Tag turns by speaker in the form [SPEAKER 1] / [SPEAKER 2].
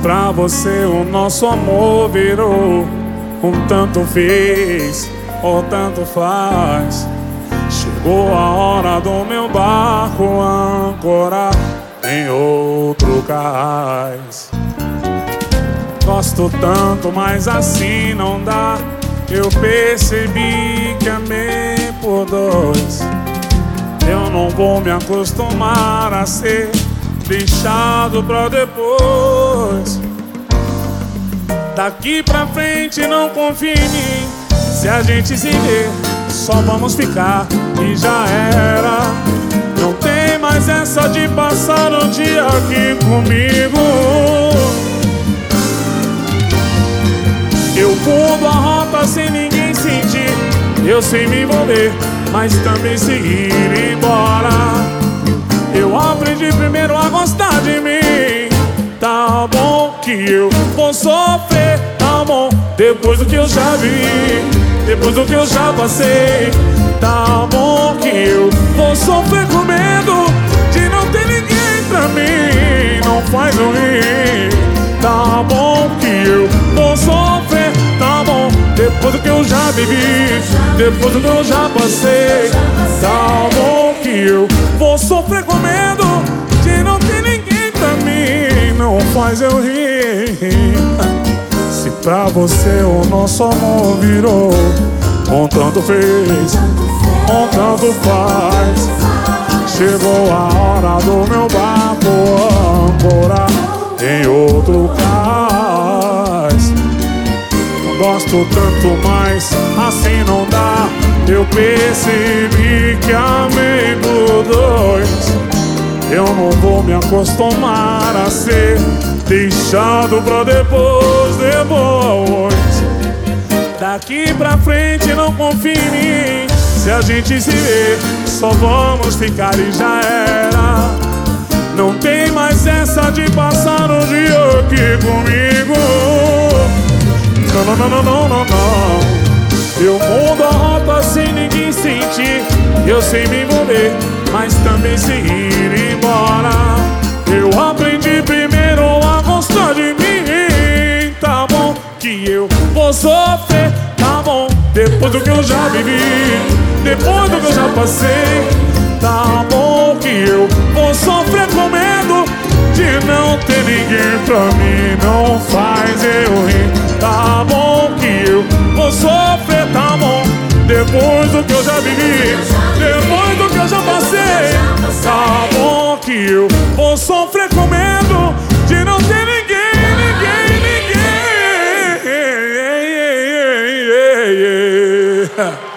[SPEAKER 1] pra você o nosso amor virou tanto fez ou tanto faz. Chegou a hora do meu barco ancorar em outro cais. Gosto tanto, mas assim não dá. Eu percebi que amei por dois. Eu não vou me acostumar a ser deixado pra depois. Daqui pra frente não confie em mim. Se a gente se ver, só vamos ficar e já era. Não tem mais essa de passar um dia aqui comigo. Eu mudo a rota sem ninguém sentir. Eu sei me envolver, mas também sei ir embora. Eu aprendi primeiro a gostar de mim. Tá bom que eu vou sofrer, tá bom, depois do que eu já vi, depois do que eu já passei. Tá bom que eu vou sofrer com medo de não ter ninguém pra mim. Não faz eu rir. Tá bom que eu vou sofrer, tá bom, depois do que eu já vivi, depois do que eu já passei. Tá bom que eu vou sofrer com medo de não ter ninguém pra mim. Não faz eu rir. Se pra você o nosso amor virou tanto fez, tanto faz. Chegou a hora do meu barco ancorar em outro cais. Não gosto tanto, mas assim não dá. Eu percebi que amei por dois. Eu não vou me acostumar a ser deixado pra depois. Daqui pra frente não confie em mim. Se a gente se ver, só vamos ficar e já era. Não tem mais essa de passar um dia aqui comigo. Não, não, não, não, não, não, não. Eu mudo a rota sem ninguém sentir. Eu sei me envolver, mas também sei ir embora. Eu aprendi primeiro a gostar de mim. Tá bom que eu vou sofrer, tá bom, depois do que eu já vivi, depois do que eu já passei. Tá bom que eu vou sofrer com medo de não ter ninguém pra mim. Não faz eu rir. Tá bom que eu vou sofrer, tá bom, depois do que eu já vivi, depois do que eu já passei. Tá bom que eu vou sofrer com medo de não ter ninguém, ninguém, ninguém.